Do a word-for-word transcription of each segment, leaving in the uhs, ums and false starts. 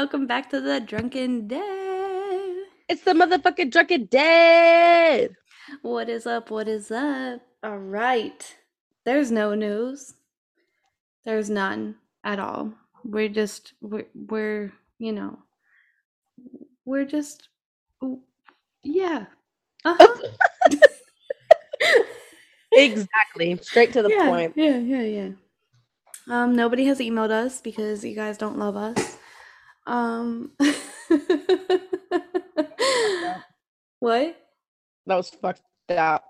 welcome back to the Drunken Dad. It's the motherfucking drunken dead. What is up? What is up? All right. There's no news. There's none at all. We're just, we're, we're you know, we're just, yeah. Uh huh. Exactly. Straight to the Yeah, point. yeah, yeah, yeah. Um, nobody has emailed us because you guys don't love us. Um, what? That was fucked up.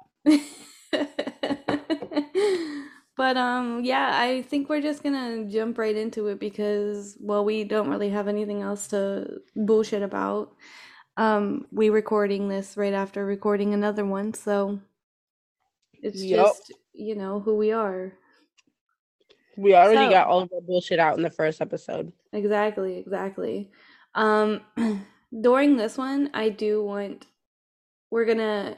But um yeah, I think we're just gonna jump right into it because well, we don't really have anything else to bullshit about. Um we recording this right after recording another one, so it's Yup. just, you know, who we are. We already So, got all of our bullshit out in the first episode. exactly, exactly. Um during this one, I do want we're gonna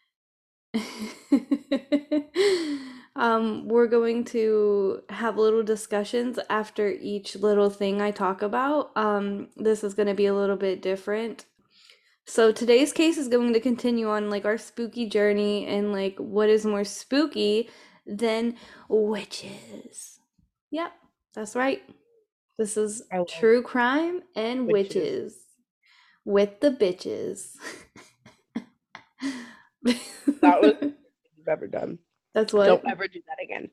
um, we're going to have little discussions after each little thing I talk about. Um, this is going to be a little bit different. So today's case is going to continue on like our spooky journey and like what is more spooky than witches. Yep, that's right. This is I love true crime and witches. witches with the bitches. That was you've ever done. That's Don't what. ever do that again.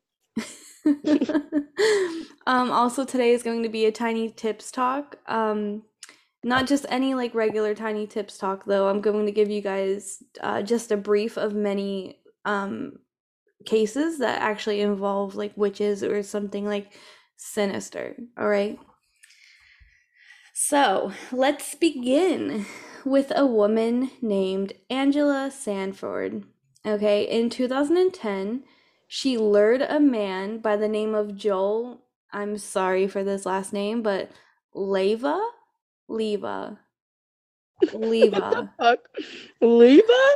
Um, also today is going to be a tiny tips talk. Um, not just any like regular tiny tips talk though. I'm going to give you guys uh, just a brief of many um cases that actually involve like witches or something like sinister. All right. So let's begin with a woman named Angela Sanford. Okay, in two thousand ten, she lured a man by the name of Joel. I'm sorry for this last name, but Leva? Leva. What the Leva. fuck? Leva?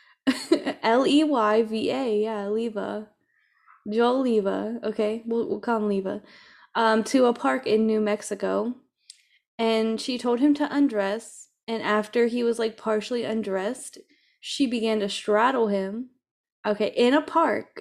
L E Y V A. Yeah, Leva. Joel Leva. Okay, we'll, we'll call him Leva. Um, to a park in New Mexico. And she told him to undress. And after he was like partially undressed, she began to straddle him, okay, in a park.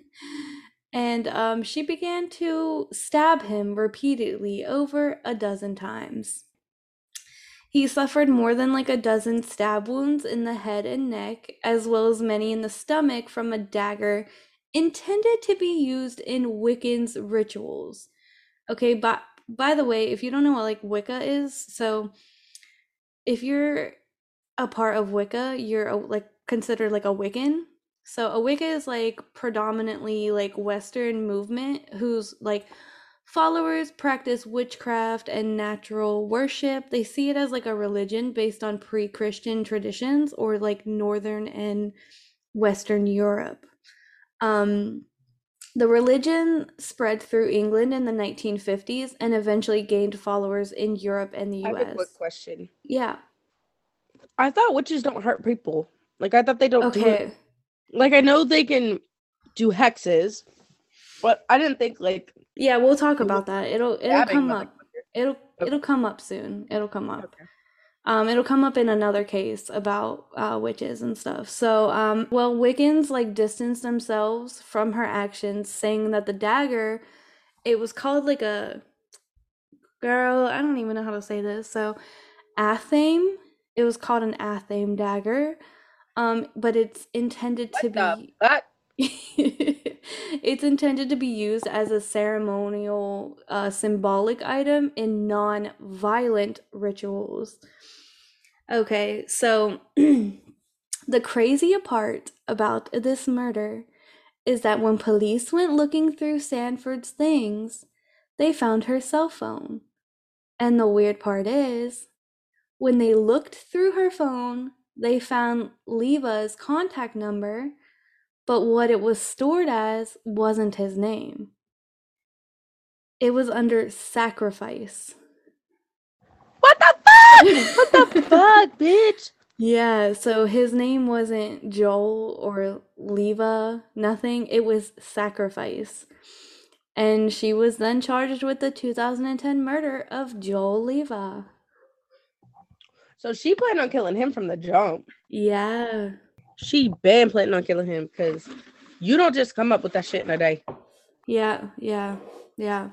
And um, she began to stab him repeatedly over a dozen times. He suffered more than like a dozen stab wounds in the head and neck, as well as many in the stomach from a dagger intended to be used in Wiccan's rituals. Okay, but by the way, if you don't know what like Wicca is, so if you're a part of Wicca, you're a, like considered like a Wiccan. So a Wicca is like predominantly like Western movement whose like followers practice witchcraft and natural worship. They see it as like a religion based on pre-Christian traditions or like Northern and Western Europe. Um, the religion spread through England in the nineteen fifties and eventually gained followers in Europe and the I have a quick U S. question. Yeah. I thought witches don't hurt people. Like I thought they don't do it. Okay. Like I know they can do hexes, but I didn't think like Yeah, we'll talk they were about that. It'll it'll stabbing come up. motherfuckers. It'll Okay. it'll come up soon. It'll come up. Okay. Um, it'll come up in another case about uh, witches and stuff. So, um, well, Wiccans like distance themselves from her actions, saying that the dagger, it was called like a girl. I don't even know how to say this. So, athame. It was called an athame dagger. Um, but it's intended What to the be fuck? it's intended to be used as a ceremonial uh, symbolic item in non-violent rituals. Okay, so the crazy part about this murder is that when police went looking through Sanford's things, they found her cell phone. And the weird part is, when they looked through her phone, they found Leva's contact number, but what it was stored as wasn't his name. It was under sacrifice. What the fuck? What the fuck, bitch? Yeah, so his name wasn't Joel or Leva, nothing. It was Sacrifice. And she was then charged with the two thousand ten murder of Joel Leva. So she planned on killing him from the jump. Yeah. She been planning on killing him because you don't just come up with that shit in a day. Yeah, yeah, yeah.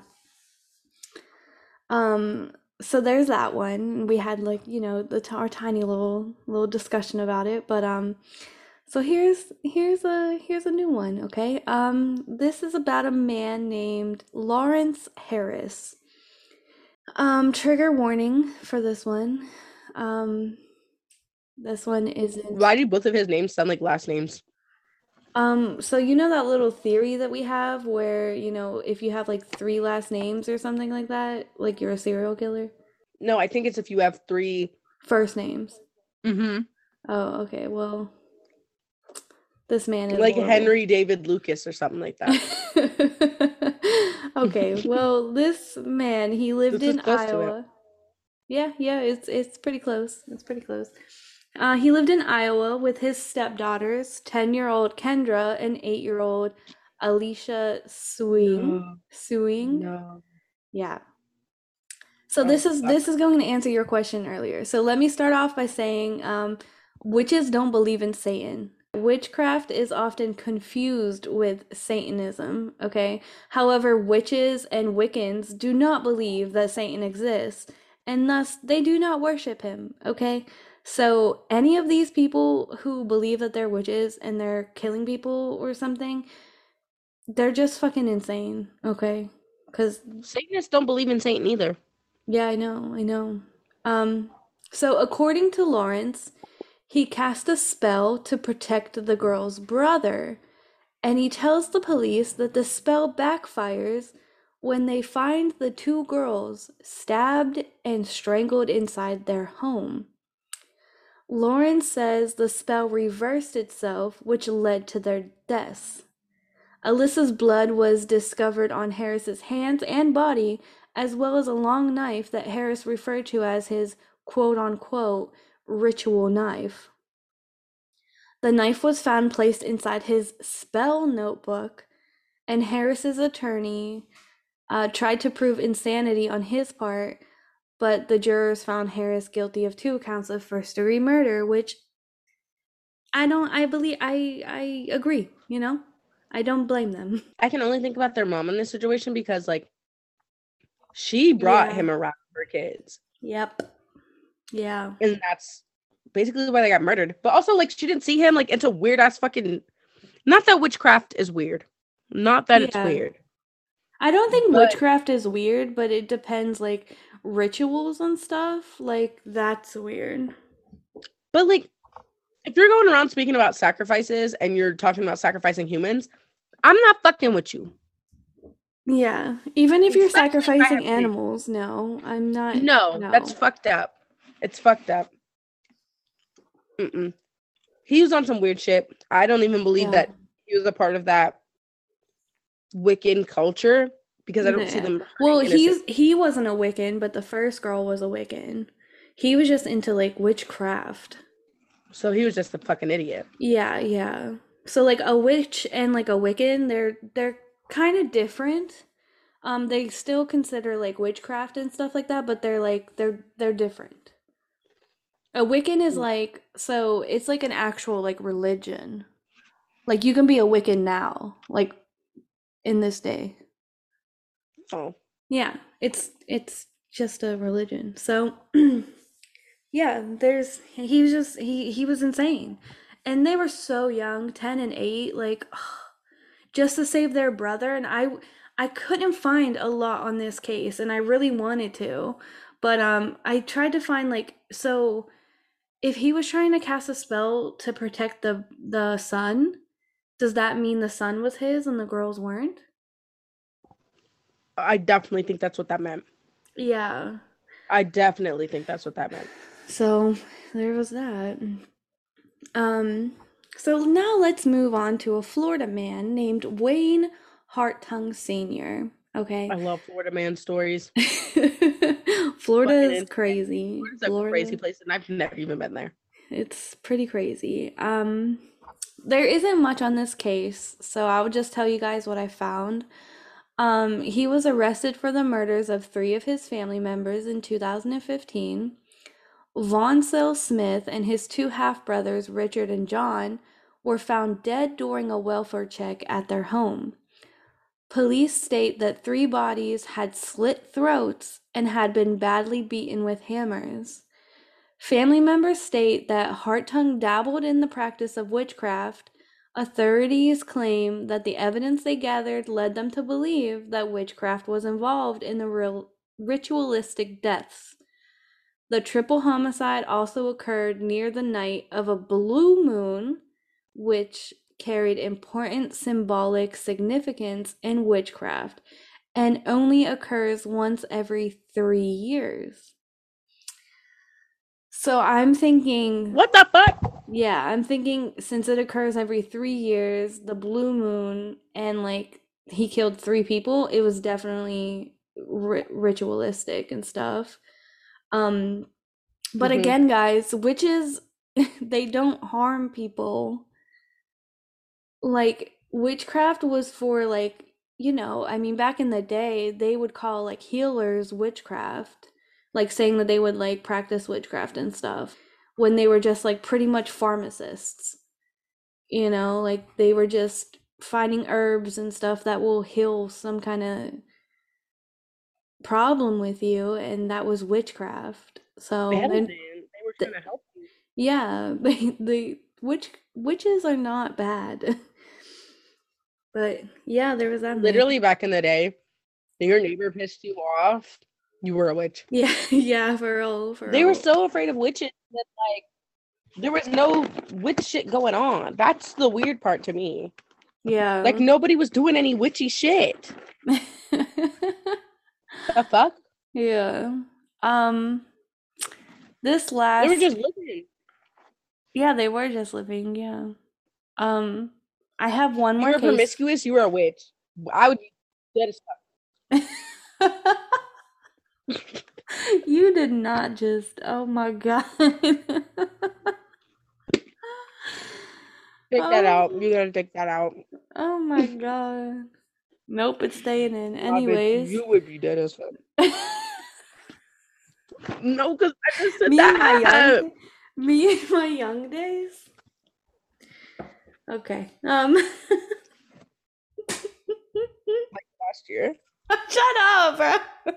Um, so there's that one. We had like, you know, the t our tiny little little discussion about it, but um so here's here's a here's a new one, okay? Um this is about a man named Lawrence Harris. Um trigger warning for this one. Um this one isn't Why do both of his names sound like last names? um so you know that little theory that we have where, you know, if you have like three last names or something like that, like you're a serial killer? No, I think it's if you have three. First names. Mm-hmm. Oh, okay. Well, this man is Like horrible. Henry David Lucas or something like that. Okay, well, this man, he lived This is in close to it. Iowa. Yeah, yeah, it's it's pretty close. It's pretty close. Uh, he lived in Iowa with his stepdaughters, ten-year-old Kendra and eight-year-old Alicia Suing. No, Suing? no. Yeah. So Oh this is fuck. this is going to answer your question earlier. So let me start off by saying um, witches don't believe in Satan. Witchcraft is often confused with Satanism, okay? However, witches and Wiccans do not believe that Satan exists, and thus they do not worship him, okay? So any of these people who believe that they're witches and they're killing people or something, they're just fucking insane, okay? Because Satanists don't believe in Satan either. yeah, I know, I know. Um, so according to Lawrence, he cast a spell to protect the girl's brother, and he tells the police that the spell backfires when they find the two girls stabbed and strangled inside their home. Lawrence says the spell reversed itself, which led to their deaths. Alyssa's blood was discovered on Harris's hands and body, as well as a long knife that Harris referred to as his quote-unquote ritual knife. The knife was found placed inside his spell notebook, and Harris's attorney uh, tried to prove insanity on his part, but the jurors found Harris guilty of two counts of first-degree murder, which I don't, I believe, I, I agree, you know? I don't blame them. I can only think about their mom in this situation because like she brought Yeah. him around her kids. Yep. Yeah. And that's basically why they got murdered. But also like she didn't see him like into weird ass fucking not that witchcraft is weird. Not that it's Yeah. weird. I don't think But witchcraft is weird, but it depends, like rituals and stuff. Like that's weird. but like if you're going around speaking about sacrifices and you're talking about sacrificing humans, I'm not fucking with you. Yeah. Even if you're Especially if I have sacrificing kids. animals, no, I'm not. No, that's No. fucked up. It's fucked up. Mm-mm. He was on some weird shit. I don't even believe Yeah. that he was a part of that Wiccan culture because I don't see Nah. them Well, hurting innocent. he's he wasn't a Wiccan, but the first girl was a Wiccan. He was just into like witchcraft. So he was just a fucking idiot. Yeah, yeah. So like a witch and like a Wiccan, they're they're kind of different. Um, they still consider like witchcraft and stuff like that, but they're like they're they're different. A Wiccan is like so it's like an actual like religion. Like you can be a Wiccan now, like in this day. Oh, Yeah, it's it's just a religion. So yeah, there's he was just he he was insane. And they were so young, ten and eight, like just to save their brother, and I I couldn't find a lot on this case and I really wanted to. But um I tried to find like so if he was trying to cast a spell to protect the the son, does that mean the son was his and the girls weren't? I definitely think that's what that meant. Yeah. I definitely think that's what that meant. So there was that. Um, so now let's move on to a Florida man named Wayne Hartung Senior Okay. I love Florida man stories. Florida Fucking is insane. crazy. Florida's a crazy Florida, place, and I've never even been there. it's pretty crazy. Um, there isn't much on this case, so I will just tell you guys what I found. Um, he was arrested for the murders of three of his family members in two thousand fifteen. Vauncell Smith and his two half-brothers, Richard and John, were found dead during a welfare check at their home. Police state that three bodies had slit throats and had been badly beaten with hammers. Family members state that Hartung dabbled in the practice of witchcraft. Authorities claim that the evidence they gathered led them to believe that witchcraft was involved in the real ritualistic deaths. The triple homicide also occurred near the night of a blue moon, which carried important symbolic significance in witchcraft and only occurs once every three years. So I'm thinking, what the fuck? Yeah, I'm thinking since it occurs every three years, the blue moon, and like he killed three people, it was definitely ri- ritualistic and stuff. Um, but Mhm. again, guys, witches, they don't harm people. Like, witchcraft was for, like, you know, I mean, back in the day, they would call like healers witchcraft, like saying that they would like practice witchcraft and stuff when they were just like pretty much pharmacists. You know, like they were just finding herbs and stuff that will heal some kind of problem with you, and that was witchcraft. So Medicine. then, They were th- trying to help you. yeah, they, the witch witches are not bad. But yeah, there was that myth. Literally back in the day, your neighbor pissed you off, you were a witch. Yeah, yeah, for real, for They were real. so afraid of witches that like there was no witch shit going on. That's the weird part to me. Yeah. Like nobody was doing any witchy shit. The fuck? Yeah. Um, this They last, were just living. yeah, they were just living, yeah. Um, I have one You more were case. promiscuous, you were a witch. I would be dead as fuck. You did not just, oh my God. Take that out. Oh, You gotta take that out. oh my God. Nope, it's staying in. I bet Anyways. you would be dead as fuck. No, because I just said Me in my that. young, me in my young days. Okay. Um. Last year. Shut up, bro.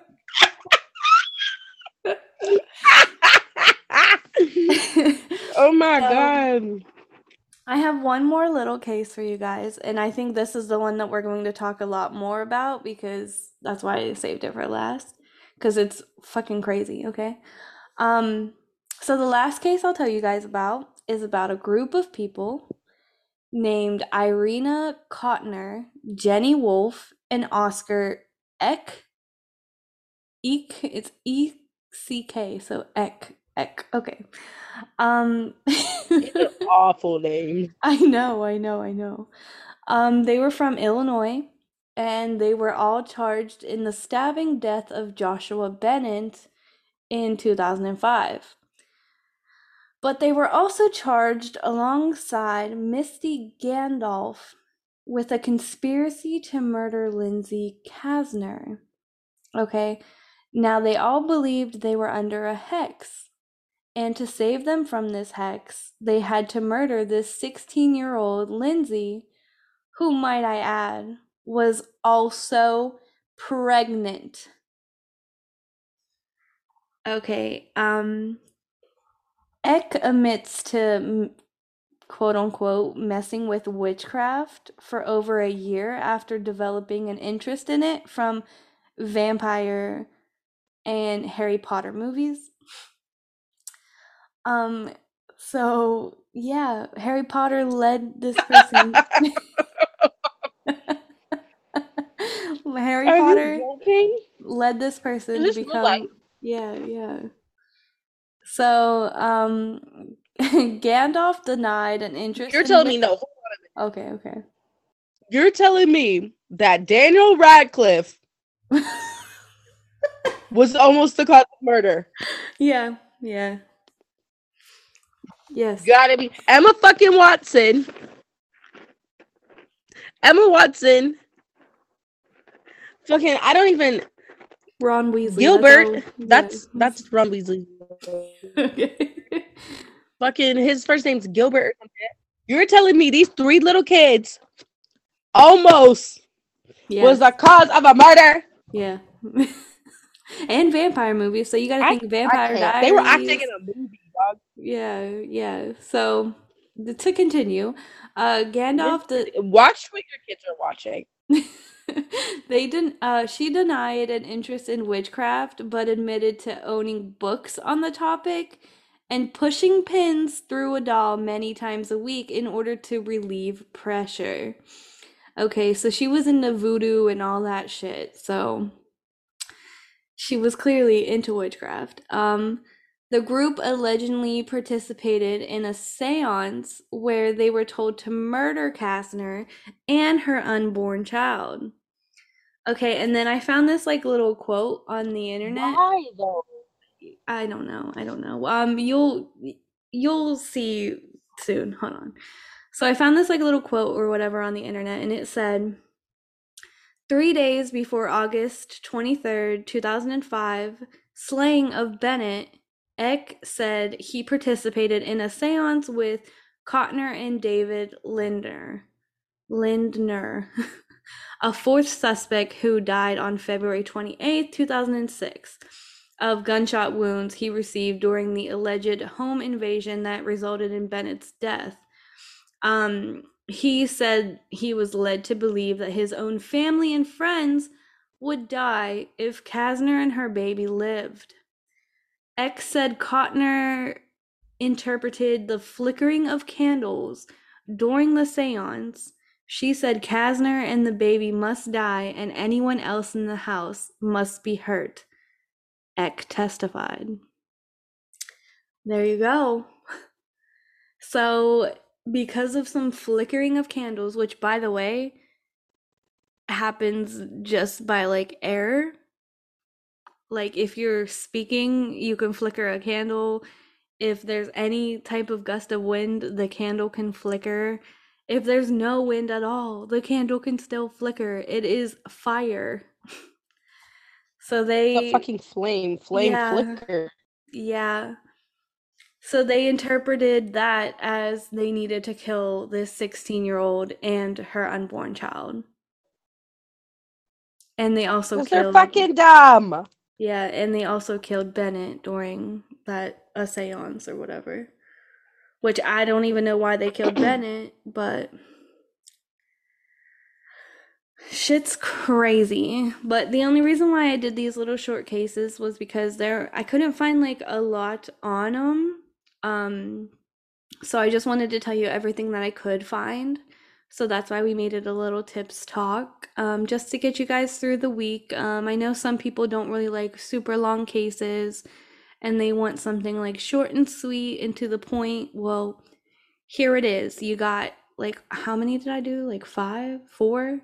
Oh my So, god. I have one more little case for you guys, and I think this is the one that we're going to talk a lot more about because that's why I saved it for last, because it's fucking crazy, okay? Um, so the last case I'll tell you guys about is about a group of people named Irina Kottner, Jenny Wolf, and Oscar Eck. Eek, it's E C K, so Eck, Eck. Okay. Um, It's an awful name. I know, I know, I know. Um, they were from Illinois, and they were all charged in the stabbing death of Joshua Bennett in two thousand five. But they were also charged alongside Misty Gandolf with a conspiracy to murder Lindsay Kasner. Okay, now they all believed they were under a hex, and to save them from this hex, they had to murder this sixteen-year-old Lindsay, who, might I add, was also pregnant. Okay, um, Eck admits to quote unquote messing with witchcraft for over a year after developing an interest in it from vampire and Harry Potter movies. Um, so yeah, Harry Potter led this person. Harry Are Potter you joking? led this person Is this to real life? become, yeah, yeah. So, um, Gandalf denied an interest You're in telling witch- me no. Okay, okay. You're telling me that Daniel Radcliffe was almost the cause of murder. Yeah, yeah. Yes. Gotta be Emma fucking Watson. Emma Watson. Fucking, I don't even. Ron Weasley. That's Gilbert, all. Yeah. that's that's Ron Weasley. Okay. Fucking his first name's Gilbert or something. You're telling me these three little kids almost was Yes. the cause of a murder? Yeah. And vampire movies. So you got to I think I Vampire can't. They were acting Diaries. in a movie, dog. Yeah, yeah. So th- to continue, uh Gandalf the Watch what your kids are watching. they didn't uh she denied an interest in witchcraft but admitted to owning books on the topic and pushing pins through a doll many times a week in order to relieve pressure. Okay, so she was into voodoo and all that shit. So she was clearly into witchcraft. Um, the group allegedly participated in a seance where they were told to murder Kastner and her unborn child. Okay, and then I found this like little quote on the internet. Why though? I don't know. I don't know. Um, you'll you'll see soon. Hold on. So I found this like little quote or whatever on the internet, and it said, Three days before August twenty-third, two thousand five, slaying of Bennett, Eck said he participated in a seance with Kottner and David Lindner. Lindner, a fourth suspect who died on February twenty-eighth, two thousand six, of gunshot wounds he received during the alleged home invasion that resulted in Bennett's death. Um, he said he was led to believe that his own family and friends would die if Kastner and her baby lived. X said Kottner interpreted the flickering of candles during the seance. She said Kastner and the baby must die and anyone else in the house must be hurt. Eck testified. There you go. So, because of some flickering of candles, which by the way happens just by like air, like if you're speaking, you can flicker a candle. If there's any type of gust of wind, the candle can flicker. If there's no wind at all, the candle can still flicker. It is fire. So The they, fucking flame, flame yeah, flicker. yeah. So they interpreted that as they needed to kill this sixteen year old and her unborn child. And they also Because they're killed, fucking dumb. yeah, and they also killed Bennett during that a seance or whatever. Which I don't even know why they killed Bennett, but shit's crazy. But the only reason why I did these little short cases was because there I couldn't find like a lot on them. Um so I just wanted to tell you everything that I could find. So that's why we made it a little tips talk, um, just to get you guys through the week. Um, I know some people don't really like super long cases and they want something like short and sweet and to the point. Well, here it is. You got like, how many did I do? Like five, four?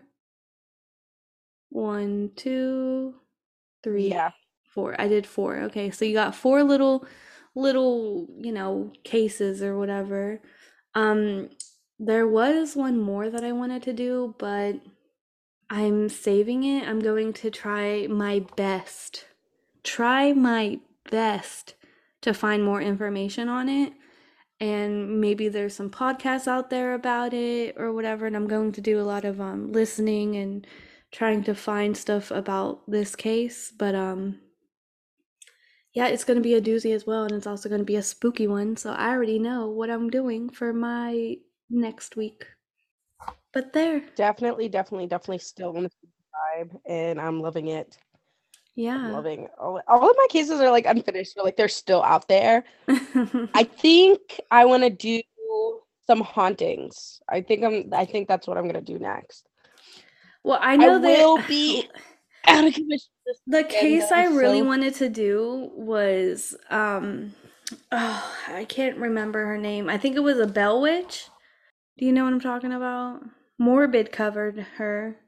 One, two, three, Yeah. four. I did four. Okay, so you got four little, little, you know, cases or whatever. Um, there was one more that I wanted to do, but I'm saving it. I'm going to try my best. Try my best to find more information on it. And maybe there's some podcasts out there about it or whatever. And I'm going to do a lot of um listening and trying to find stuff about this case. But um yeah, it's going to be a doozy as well, and it's also going to be a spooky one. So I already know what I'm doing for my next week. But there. Definitely, definitely, definitely still on the vibe, and I'm loving it. I'm Yeah. loving all, all of my cases are like unfinished, so like they're still out there. I think I want to do some hauntings. I think I'm I think that's what I'm gonna do next. Well, I I know that will be out of commission this the weekend case though, I really so wanted to do was um oh, I can't remember her name. I think it was a Bell Witch. Do you know what I'm talking about? Morbid covered her.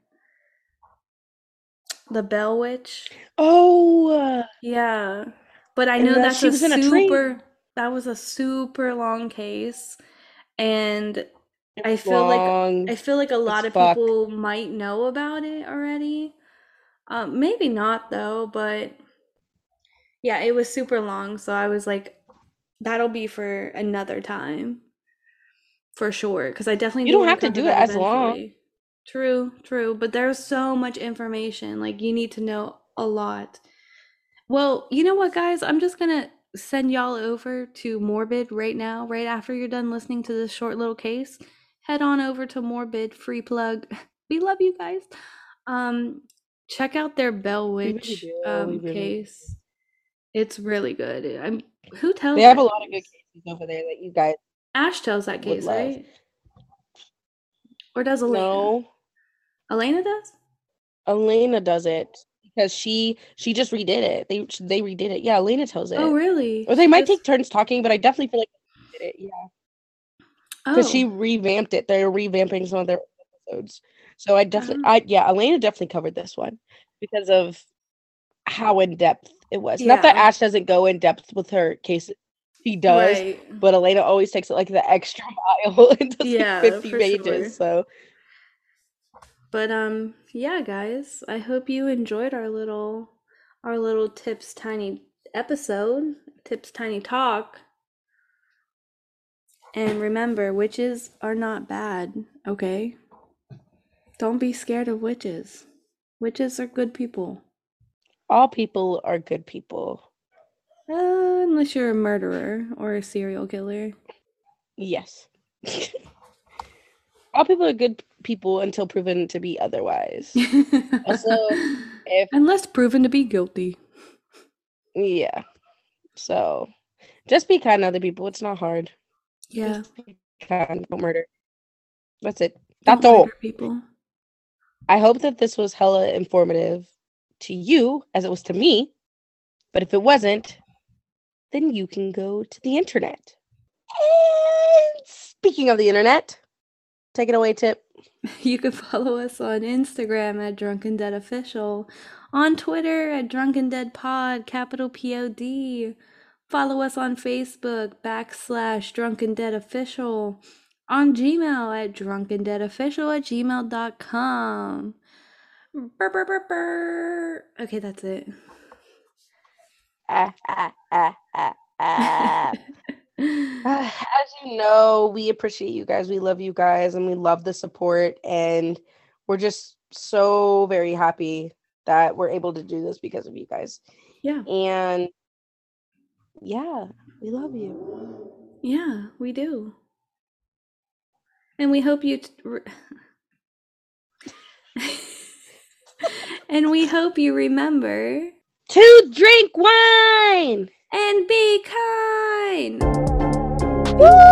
The Bell Witch. oh uh, Yeah. But I know and uh, that's she a was in a train. super that was a super long case, and It I was feel like long I feel like a as lot of fuck. people might know about it already. Um, maybe not though, but yeah, it was super long, so I was like, that'll be for another time for sure. Because I definitely You do don't want to have to cover do it that as long. eventually. True, true, but there's so much information. Like you need to know a lot. Well, you know what, guys? I'm just gonna send y'all over to Morbid right now, right after you're done listening to this short little case. Head on over to Morbid, free plug. We love you guys. Um, check out their Bell We really Witch do. We um really do. case. It's really good. I'm who They tells have a that lot of good case? cases over there that you guys Ash tells that would case, love. right? Or does Elena? No, Elena does? Elena does it because she she just redid it. They they redid it. Yeah, Elena tells Oh, it. really? Or they She might just take turns talking, but I definitely feel like they did it. Yeah, because she Oh. revamped it. They're revamping some of their episodes. So I definitely, Oh. I yeah, Elena definitely covered this one because of how in depth it was. Not that Yeah. Ash doesn't go in depth with her case, she does, Right. but Elena always takes it like the extra mile and does like Yeah, fifty for sure. pages. So But um yeah, guys, I hope you enjoyed our little our little Tips Tiny episode, Tips Tiny Talk. And remember, witches are not bad, okay? Don't be scared of witches. Witches are good people. all people are good people. Uh, unless you're a murderer or a serial killer. Yes. All people are good people until proven to be otherwise. Also, if Unless proven to be guilty. yeah. So just be kind to other people. It's not hard. Yeah, Just be kind. Don't murder. That's it. don't That's murder all. people. I hope that this was hella informative to you as it was to me. But if it wasn't, then you can go to the internet. And speaking of the internet, take it away, Tip. You can follow us on Instagram at Drunken Dead Official, on Twitter at Drunken Dead Pod, capital P O D. Follow us on Facebook backslash Drunken Dead Official, on Gmail at drunkendeadofficial at gmail dot com. Burr, burr, burr, burr. Okay, that's it. Ah, ah, ah, ah, ah. As you know, we appreciate you guys. We love you guys and we love the support. And we're just so very happy that we're able to do this because of you guys. Yeah. And yeah, we love you. Yeah, we do. And we hope you. T- re- and we hope you remember To drink wine and be kind. Woo!